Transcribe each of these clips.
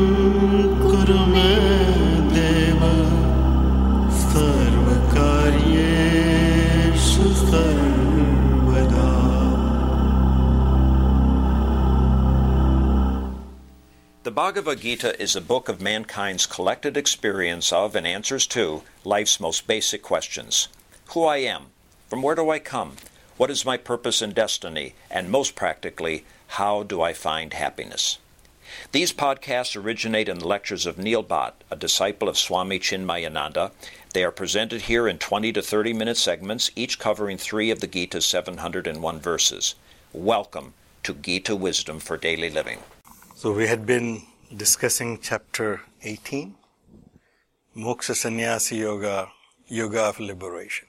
कुरु मे देव सर्वकार्येषु सर्वदा. The Bhagavad Gita is a book of mankind's collected experience of and answers to life's most basic questions. Who I am, from where do I come, what is my purpose and destiny, and most practically, how do I find happiness? These podcasts originate in the lectures of Neil Bhatt, a disciple of Swami Chinmayananda. They are presented here in 20 to 30-minute segments, each covering 3 of the Gita's 701 verses. Welcome to Gita Wisdom for Daily Living. So we had been discussing chapter 18, Moksha Sannyasi Yoga, Yoga of Liberation.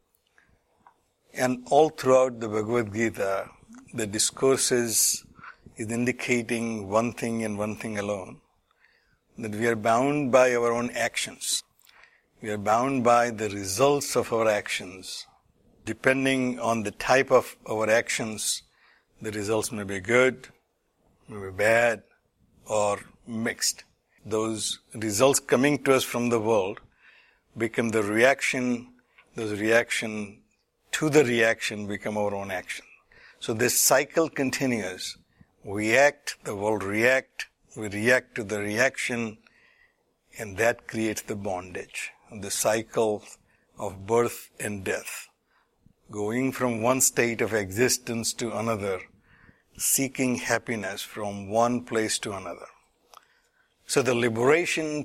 And all throughout the Bhagavad Gita, the discourses is indicating one thing and one thing alone, that we are bound by our own actions. We are bound by the results of our actions. Depending on the type of our actions, the results may be good, may be bad, or mixed. Those results coming to us from the world become the reaction, those reaction to the reaction become our own action. So this cycle continues. We act, the world react, we react to the reaction, and that creates the bondage, the cycle of birth and death. Going from one state of existence to another, seeking happiness from one place to another. So the liberation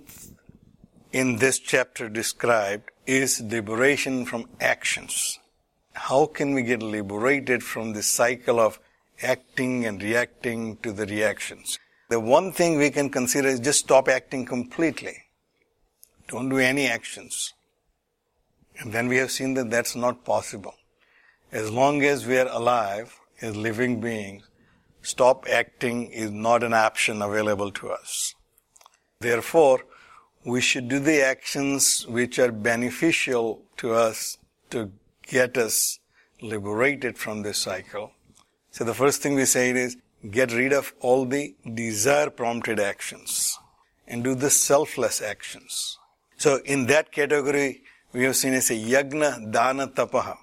in this chapter described is liberation from actions. How can we get liberated from this cycle of acting and reacting to the reactions? The one thing we can consider is just stop acting completely. Don't do any actions. And then we have seen that that's not possible. As long as we are alive, as living beings, stop acting is not an option available to us. Therefore, we should do the actions which are beneficial to us to get us liberated from this cycle. So the first thing we say is, get rid of all the desire-prompted actions and do the selfless actions. So in that category, we have seen as a yagna, dana, tapaha.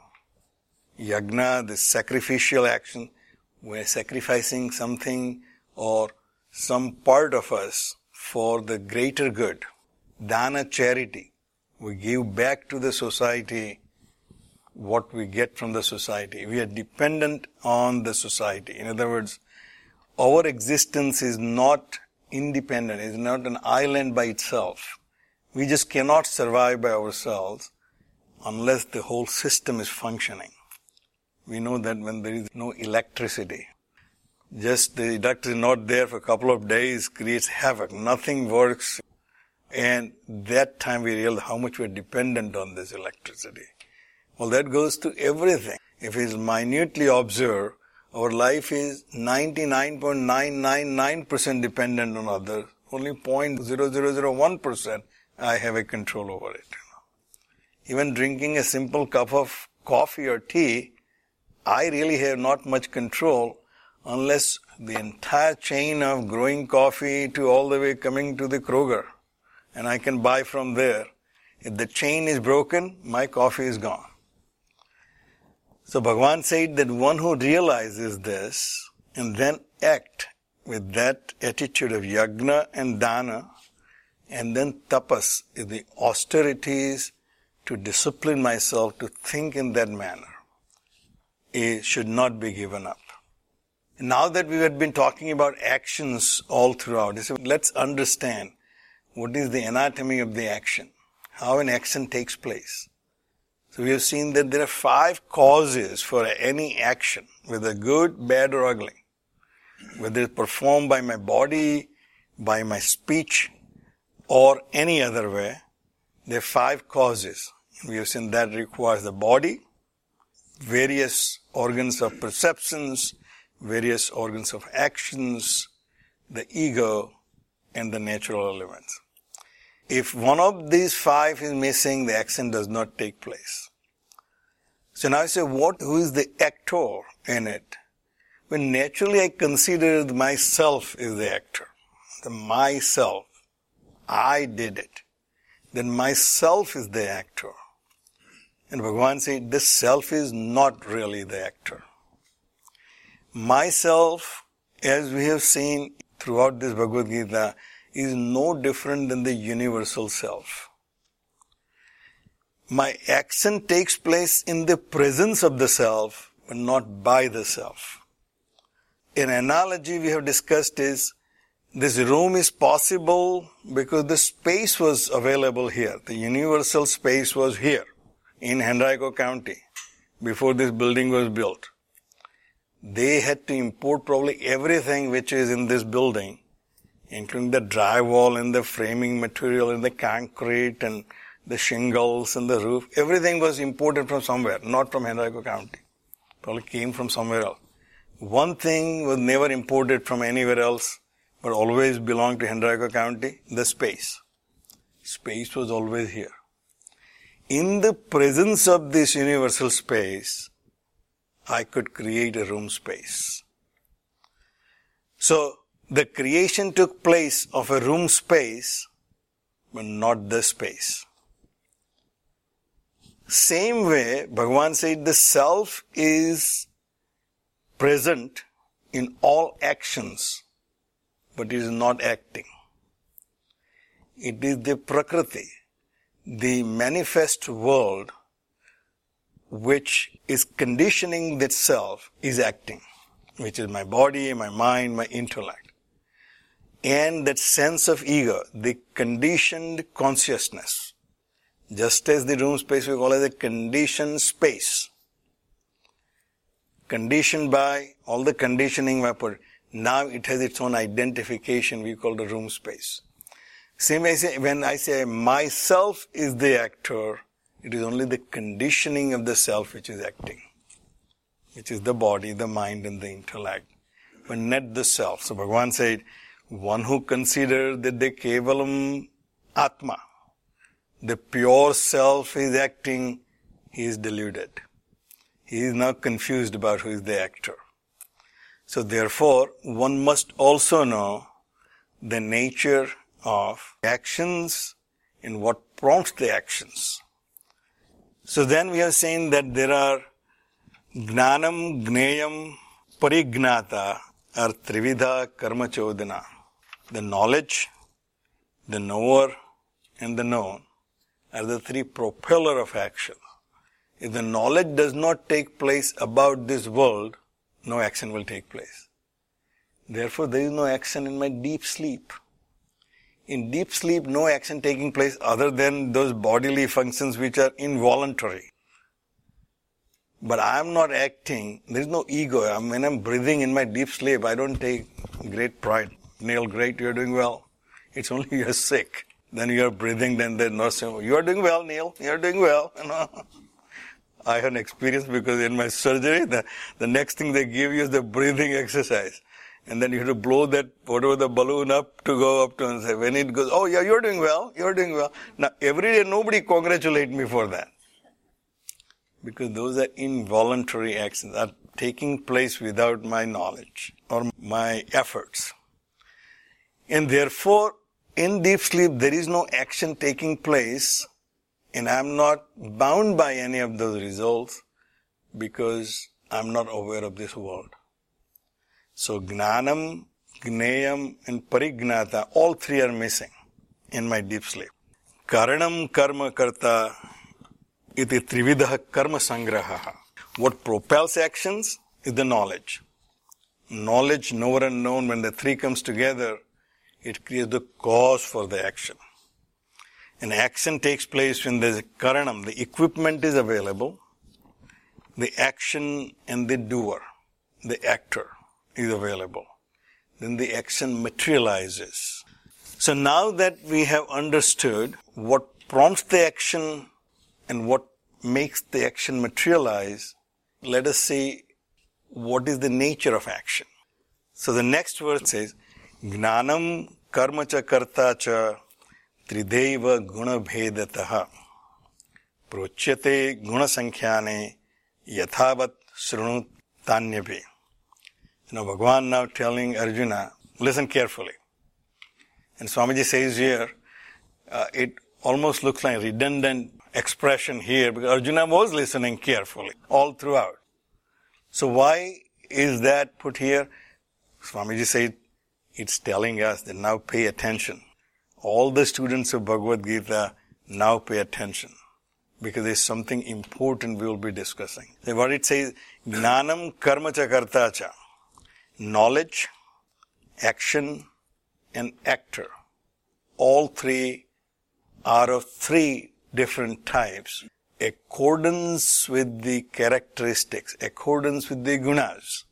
Yagna, the sacrificial action, we're sacrificing something or some part of us for the greater good. Dana, charity. We give back to the society what we get from the society. We are dependent on the society. In other words, our existence is not independent, is not an island by itself. We just cannot survive by ourselves unless the whole system is functioning. We know that when there is no electricity, just the electricity not there for a couple of days creates havoc. Nothing works. And that time we realize how much we're dependent on this electricity. Well, that goes to everything. If it's minutely observed, our life is 99.999% dependent on others. Only 0.0001% I have a control over it. Even drinking a simple cup of coffee or tea, I really have not much control unless the entire chain of growing coffee to all the way coming to the Kroger, and I can buy from there. If the chain is broken, my coffee is gone. So Bhagavan said that one who realizes this and then act with that attitude of yagna and dana, and then tapas is the austerities to discipline myself to think in that manner, it should not be given up. Now that we have been talking about actions all throughout, let's understand what is the anatomy of the action, how an action takes place. So we have seen that there are 5 causes for any action, whether good, bad or ugly. Whether it's performed by my body, by my speech, or any other way, there are 5 causes. We have seen that requires the body, various organs of perceptions, various organs of actions, the ego, and the natural elements. If one of these 5 is missing, the action does not take place. So now I say, who is the actor in it? When naturally I consider myself as the actor. the myself, I did it, then myself is the actor. And Bhagavan said, this self is not really the actor. Myself, as we have seen throughout this Bhagavad Gita, is no different than the universal self. My action takes place in the presence of the self, but not by the self. An analogy we have discussed is, this room is possible because the space was available here. The universal space was here in Henrico County before this building was built. They had to import probably everything which is in this building, including the drywall and the framing material and the concrete and the shingles and the roof. Everything was imported from somewhere, not from Henrico County. Probably came from somewhere else. One thing was never imported from anywhere else, but always belonged to Henrico County, the space. Space was always here. In the presence of this universal space, I could create a room space. So, the creation took place of a room space, but not the space. Same way, Bhagavan said the self is present in all actions, but it is not acting. It is the Prakriti, the manifest world, which is conditioning that self is acting, which is my body, my mind, my intellect. And that sense of ego, the conditioned consciousness, just as the room space we call it a conditioned space, conditioned by all the conditioning we put. Now it has its own identification we call the room space. Same way when I say myself is the actor, it is only the conditioning of the self which is acting, which is the body, the mind and the intellect, but not the self. So Bhagavan said, one who considers that the Kevalam Atma, the pure self is acting, he is deluded. He is now confused about who is the actor. So therefore, one must also know the nature of actions and what prompts the actions. So then we have seen that there are Gnanam, Gneyam, Parignata are Trividha Karma Chodana. The knowledge, the knower, and the known are the three propeller of action. If the knowledge does not take place about this world, no action will take place. Therefore, there is no action in my deep sleep. In deep sleep, no action taking place other than those bodily functions which are involuntary. But I am not acting. There is no ego. When I am breathing in my deep sleep, I don't take great pride. Neil, great, you are doing well. It's only you are sick. Then you are breathing, then the nurse says, you are doing well, Neil. You are doing well. You know. I have an experience because in my surgery, the next thing they give you is the breathing exercise. And then you have to blow that, whatever the balloon up to go up to and say, when it goes, oh yeah, you're doing well, you're doing well. Now every day nobody congratulates me for that. Because those are involuntary actions, are taking place without my knowledge or my efforts. And therefore, in deep sleep, there is no action taking place, and I am not bound by any of those results because I am not aware of this world. So, Gnanam, Gneyam, and Parignata, all three are missing in my deep sleep. Karanam karma karta iti trividaha karma sangraha. What propels actions is the knowledge. Knowledge, knower and known, when the three comes together, it creates the cause for the action. An action takes place when there is a karanam, the equipment is available, the action and the doer, the actor is available. Then the action materializes. So now that we have understood what prompts the action and what makes the action materialize, let us see what is the nature of action. So the next verse says, Gnanam karma cha karta cha trideva guna bhedataha prochyate guna sankhyaane yathavat srunu tanyabhe. Now Bhagavan now telling Arjuna, listen carefully. And Swamiji says here, it almost looks like a redundant expression here because Arjuna was listening carefully all throughout. So why is that put here? Swamiji said, it's telling us that now pay attention. All the students of Bhagavad Gita now pay attention because there's something important we will be discussing. So what it says, Gnanam karma cha karta cha. Knowledge, action, and actor. All three are of three different types. Accordance with the characteristics, accordance with the gunas,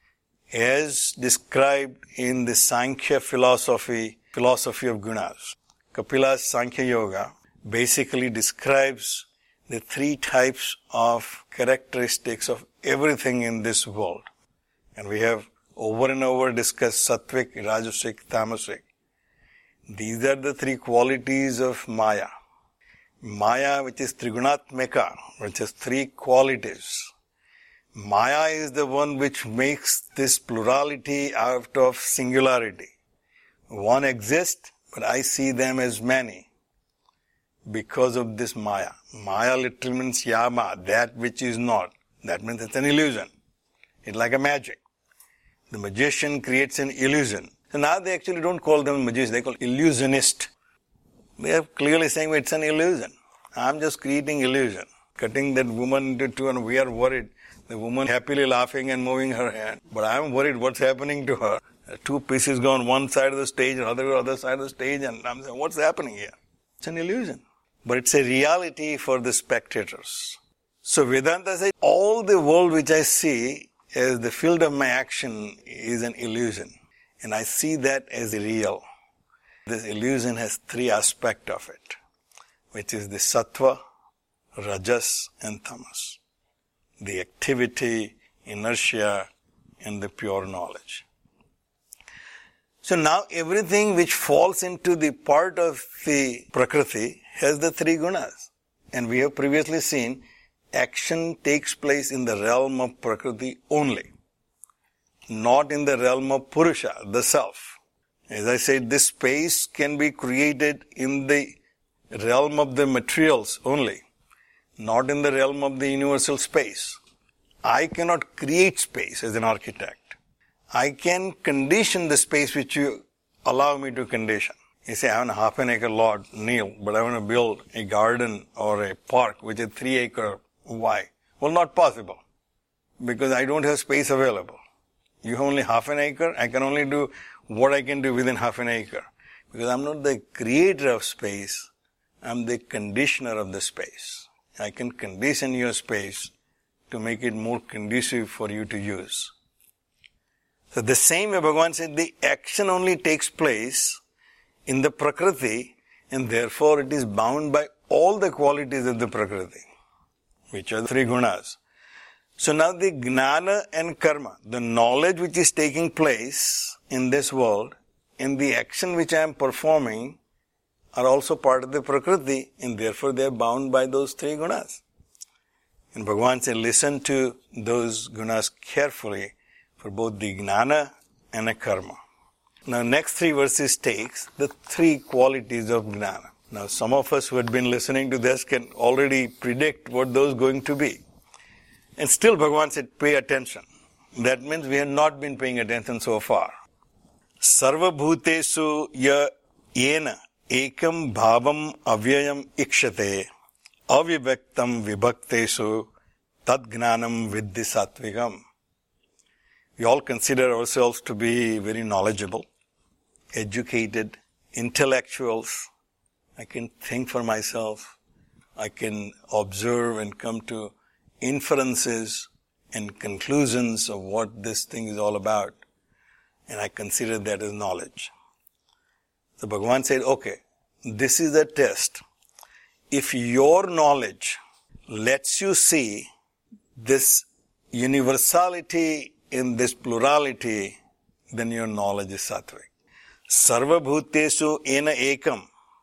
as described in the Sankhya philosophy of gunas. Kapila's Sankhya Yoga basically describes the three types of characteristics of everything in this world. And we have over and over discussed sattvic, rajasic, tamasic. These are the three qualities of Maya. Maya, which is Trigunatmaka, which has three qualities. Maya is the one which makes this plurality out of singularity. One exists, but I see them as many because of this Maya. Maya literally means yama, that which is not. That means it's an illusion. It's like a magic. The magician creates an illusion. So now they actually don't call them magicians, they call illusionist. They are clearly saying it's an illusion. I'm just creating illusion. Cutting that woman into two and we are worried. The woman happily laughing and moving her hand. But I'm worried what's happening to her. Two pieces go on one side of the stage and other side of the stage and I'm saying, what's happening here? It's an illusion. But it's a reality for the spectators. So Vedanta says, all the world which I see as the field of my action is an illusion. And I see that as real. This illusion has three aspects of it, which is the sattva, rajas, and tamas. The activity, inertia, and the pure knowledge. So now everything which falls into the part of the Prakriti has the three gunas. And we have previously seen action takes place in the realm of Prakriti only, not in the realm of Purusha, the self. As I said, this space can be created in the realm of the materials only, not in the realm of the universal space. I cannot create space as an architect. I can condition the space which you allow me to condition. You say, I have a half an acre lot, Neil, but I want to build a garden or a park which is 3 acre. Why? Well, not possible. Because I don't have space available. You have only half an acre. I can only do what I can do within half an acre. Because I'm not the creator of space. I'm the conditioner of the space. I can condition your space to make it more conducive for you to use. So the same way Bhagavan said, the action only takes place in the Prakriti and therefore it is bound by all the qualities of the Prakriti, which are the three gunas. So now the gnana and karma, the knowledge which is taking place in this world and the action which I am performing are also part of the Prakriti and therefore they are bound by those three gunas. And Bhagavan said, listen to those gunas carefully for both the gnana and the karma. Now next 3 verses takes the 3 qualities of gnana. Now some of us who had been listening to this can already predict what those are going to be. And still Bhagavan said, pay attention. That means we have not been paying attention so far. Sarva bhutesu ya yena ekam bhavam avyayam ikshate avivaktam vibhaktesu tad gnanam viddhi satvikam. We all consider ourselves to be very knowledgeable, educated, intellectuals. I can think for myself. I can observe and come to inferences and conclusions of what this thing is all about. And I consider that as knowledge. So Bhagavan said, okay, this is a test. If your knowledge lets you see this universality in this plurality, then your knowledge is sattvic. Sarva bhutesu ena ekam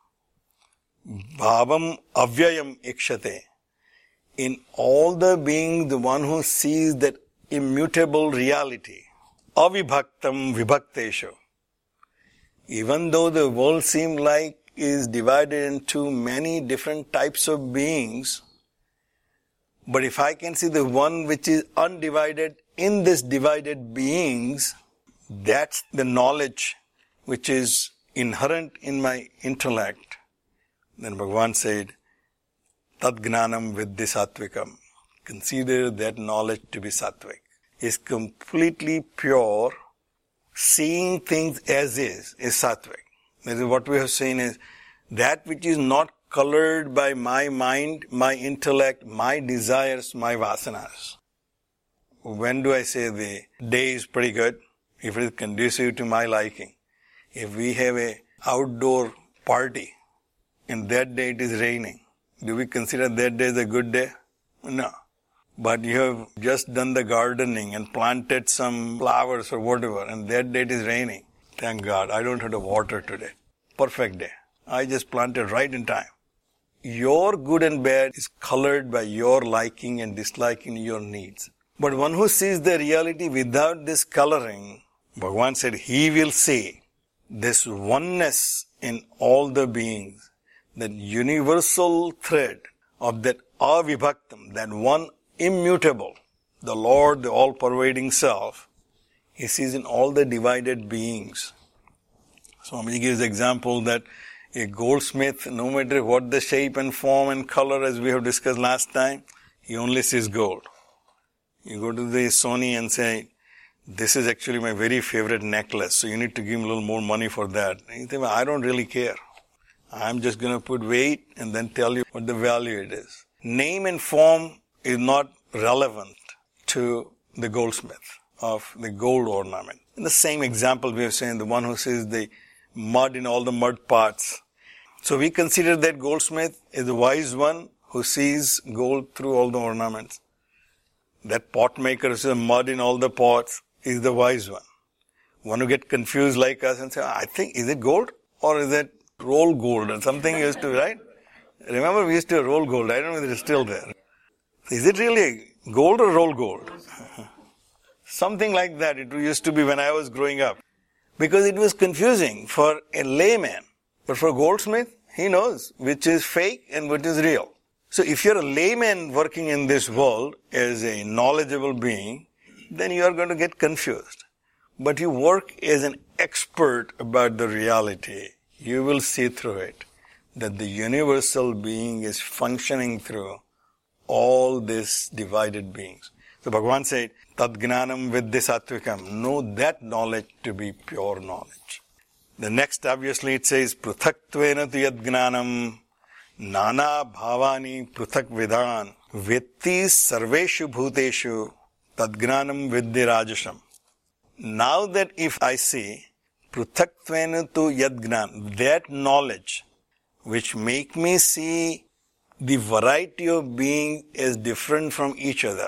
bhavam avyayam ikshate. In all the beings, the one who sees that immutable reality, avibhaktam vibhakteshu, Even though the world seems like is divided into many different types of beings, but if I can see the one which is undivided in this divided beings, that's the knowledge which is inherent in my intellect. Then Bhagavan said, Tad Gnanam Viddhi Sattvikam. Consider that knowledge to be sattvic. Is completely pure. Seeing things as is sattvic. That is what we have seen is that which is not colored by my mind, my intellect, my desires, my vasanas. When do I say the day is pretty good? If it is conducive to my liking. If we have a outdoor party and that day it is raining, do we consider that day as a good day? No. But you have just done the gardening and planted some flowers or whatever, and that day it is raining. Thank God, I don't have to water today. Perfect day. I just planted right in time. Your good and bad is colored by your liking and disliking, your needs. But one who sees the reality without this coloring, Bhagavan said, he will see this oneness in all the beings, that universal thread of that avibhaktam, that one immutable, the Lord, the all-pervading self, he sees in all the divided beings. Swamiji gives the example that a goldsmith, no matter what the shape and form and color, as we have discussed last time, he only sees gold. You go to the Sony and say, this is actually my very favorite necklace, so you need to give me a little more money for that. And you think, well, I don't really care. I'm just going to put weight and then tell you what the value it is. Name and form is not relevant to the goldsmith of the gold ornament. In the same example we have seen, the one who sees the mud in all the mud pots. So we consider that goldsmith is the wise one who sees gold through all the ornaments. That pot maker who sees mud in all the pots is the wise one. One who gets confused like us and say, I think, is it gold or is it roll gold or something used to, right? Remember we used to roll gold. I don't know if it is still there. Is it really gold or roll gold? Something like that it used to be when I was growing up. Because it was confusing for a layman. But for a goldsmith, he knows which is fake and which is real. So if you're a layman working in this world as a knowledgeable being, then you are going to get confused. But you work as an expert about the reality. You will see through it that the universal being is functioning through all these divided beings. So Bhagavan said, Tad Gnanam Viddhi Sattvikam. Know that knowledge to be pure knowledge. The next, obviously, it says, Pruthakttvena tu yad gnanam nana bhavani pruthak vidan vetti sarveshu bhuteshu tad gnanam viddhi rajasam. Now that if I see Pruthakttvena tu yad gnanam, that knowledge which make me see the variety of being as different from each other.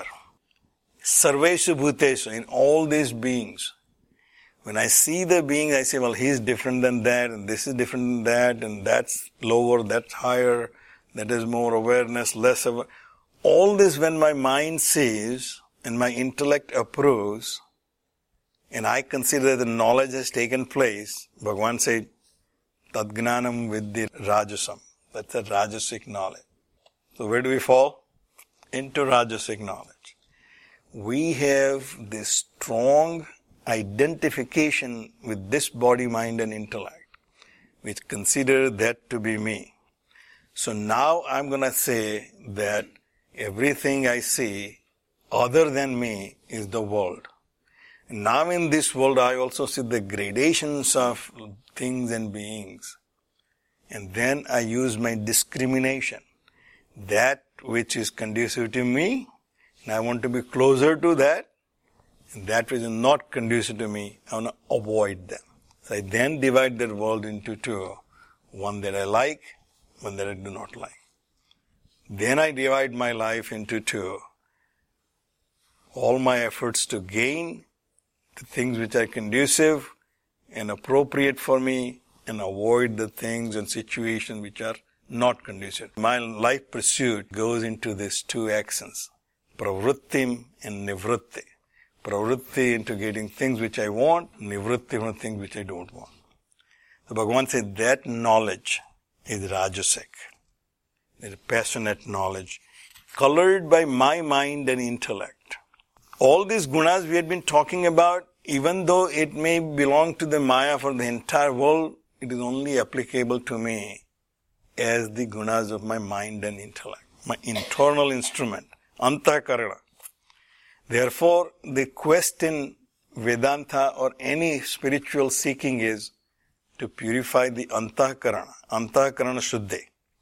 Sarveshu bhuteshu, in all these beings. When I see the being, I say, well, he's different than that, and this is different than that, and that's lower, that's higher, that is more awareness, less awareness. All this when my mind sees and my intellect approves, and I consider that the knowledge has taken place, Bhagavan said, Tad Gnanam Viddhi Rajasam. That's a Rajasic knowledge. So where do we fall? Into Rajasic knowledge. We have this strong identification with this body, mind and intellect, which consider that to be me. So now I'm going to say that everything I see other than me is the world. And now in this world I also see the gradations of things and beings. And then I use my discrimination. That which is conducive to me, and I want to be closer to that, and that which is not conducive to me, I want to avoid them. So I then divide that world into two. One that I like, one that I do not like. Then I divide my life into two. All my efforts to gain the things which are conducive and appropriate for me, and avoid the things and situations which are not conducive. My life pursuit goes into these two actions, pravrittim and nivritti. Pravritti into getting things which I want, nivritti from things which I don't want. So Bhagavan said that knowledge is Rajasic. It is passionate knowledge, colored by my mind and intellect. All these gunas we had been talking about, even though it may belong to the Maya for the entire world, it is only applicable to me as the gunas of my mind and intellect, my internal instrument, Antakarana. Therefore, the quest in Vedanta or any spiritual seeking is to purify the Antakarana Shuddhi.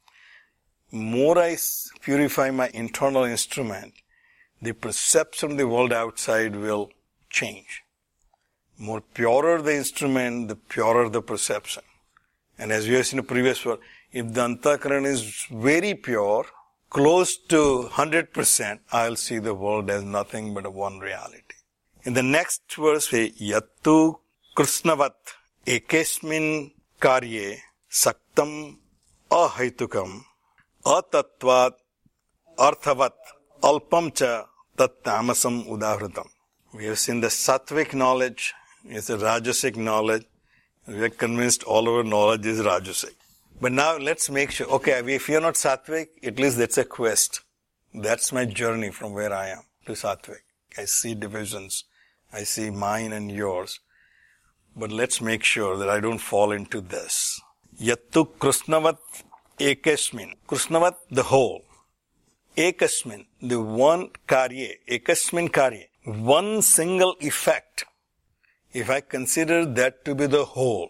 More I purify my internal instrument, the perception of the world outside will change. More purer the instrument, the purer the perception. And as we have seen in the previous word, if the Antakarana is very pure, close to 100%, I'll see the world as nothing but a one reality. In the next verse, Yattu Krishnavat Ekesmin Karye Saktam Ahaitukam Atattvat Arthavat Alpamcha Tat Tamasam Udahritam. We have seen the sattvic knowledge is a rajasic knowledge. We are convinced all our knowledge is rajasic. But now let's make sure, okay, if you are not sattvic, at least that's a quest. That's my journey from where I am to sattvic. I see divisions. I see mine and yours. But let's make sure that I don't fall into this. Yattu Krishnavat Ekasmin. Krishnavat, the whole. Ekasmin, the one karye. Ekasmin karye. One single effect. If I consider that to be the whole,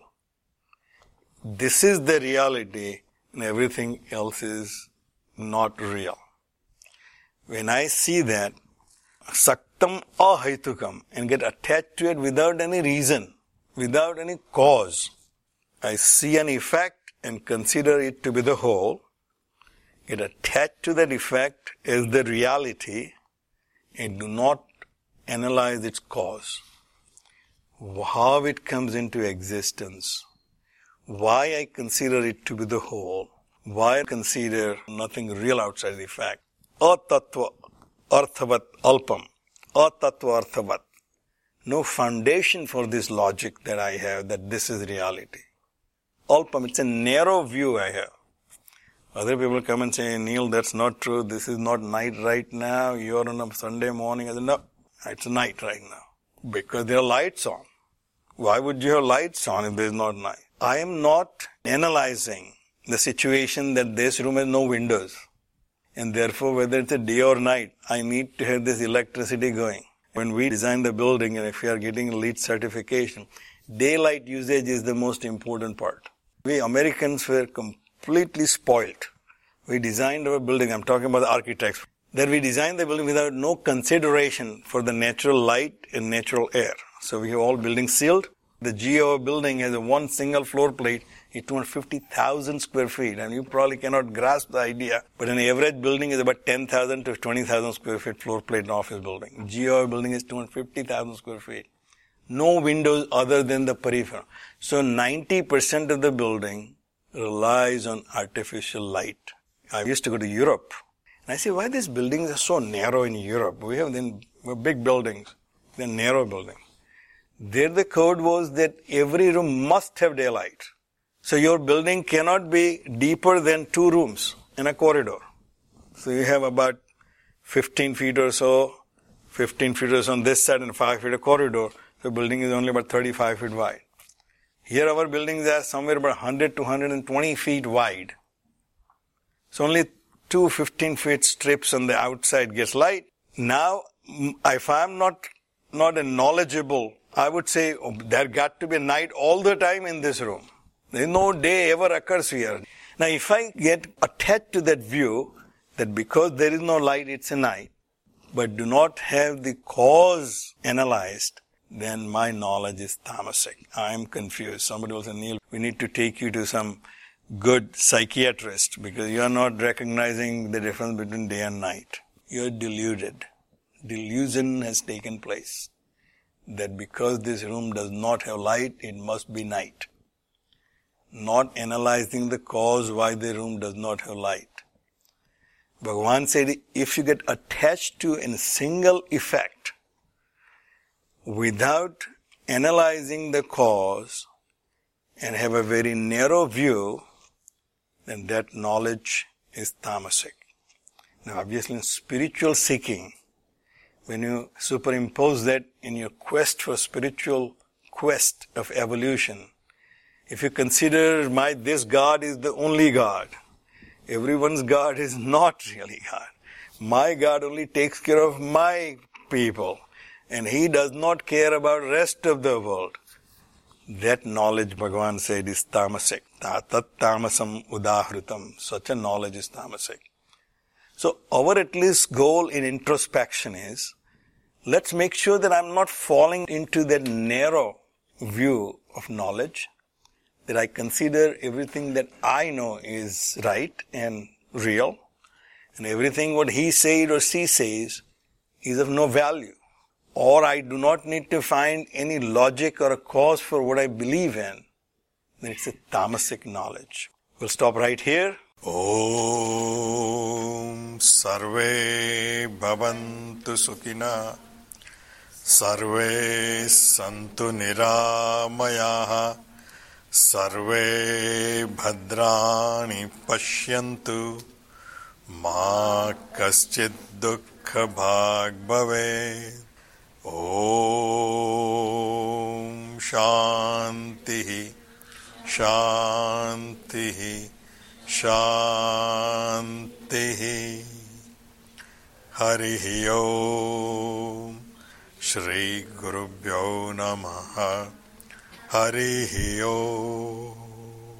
this is the reality and everything else is not real. When I see that, saktam ahaitukam, and get attached to it without any reason, without any cause, I see an effect and consider it to be the whole, get attached to that effect as the reality, and do not analyze its cause. How it comes into existence, why I consider it to be the whole, why I consider nothing real outside the fact. Atattva arthavat alpam. Atattva arthavat. No foundation for this logic that I have, that this is reality. Alpam, it's a narrow view I have. Other people come and say, Neil, that's not true, this is not night right now, you're on a Sunday morning. I say, no, it's night right now. Because there are lights on. Why would you have lights on if there is not night? I am not analyzing the situation that this room has no windows. And therefore, whether it's a day or night, I need to have this electricity going. When we design the building, and if we are getting LEED certification, daylight usage is the most important part. We Americans were completely spoilt. We designed our building, I'm talking about the architects, that we designed the building without no consideration for the natural light and natural air. So we have all buildings sealed. The GO building has a one single floor plate, it's 250,000 square feet, and you probably cannot grasp the idea. But an average building is about 10,000 to 20,000 square feet floor plate in office building. GO building is 250,000 square feet. No windows other than the peripheral. So 90% of the building relies on artificial light. I used to go to Europe, and I say, why these buildings are so narrow in Europe? We have big buildings, they're narrow buildings. There the code was that every room must have daylight. So your building cannot be deeper than 2 rooms in a corridor. So you have about 15 feet or so, 15 feet or so on this side and 5 feet of corridor. The building is only about 35 feet wide. Here our buildings are somewhere about 100 to 120 feet wide. So only 2 15 feet strips on the outside gets light. Now, if I'm not knowledgeable, I would say there got to be night all the time in this room. There is no day ever occurs here. Now if I get attached to that view, that because there is no light, it's a night, but do not have the cause analyzed, then my knowledge is tamasic. I am confused. Somebody will say, Neil, we need to take you to some good psychiatrist because you are not recognizing the difference between day and night. You are deluded. Delusion has taken place. That because this room does not have light, it must be night. Not analyzing the cause why the room does not have light. Bhagavan said, if you get attached to a single effect, without analyzing the cause and have a very narrow view, then that knowledge is tamasic. Now obviously in spiritual seeking, when you superimpose that in your quest for spiritual quest of evolution, if you consider this God is the only God, everyone's God is not really God. My God only takes care of my people, and He does not care about rest of the world. That knowledge, Bhagavan said, is tamasic. Tat tamasam udahritam. Such a knowledge is tamasic. So our at least goal in introspection is, let's make sure that I'm not falling into that narrow view of knowledge, that I consider everything that I know is right and real, and everything what he said or she says is of no value. Or I do not need to find any logic or a cause for what I believe in. Then it's a tamasic knowledge. We'll stop right here. Om Sarve Bhavantu Sukhina Sarve Santu Niramayaha Sarve Bhadrani Pashyantu Ma Kaschid Dukkha Bhag Bhave. Om Shanti Shanti Shanti. Harihi Om. Shri Gurubhyo Namaha. Harihi Om.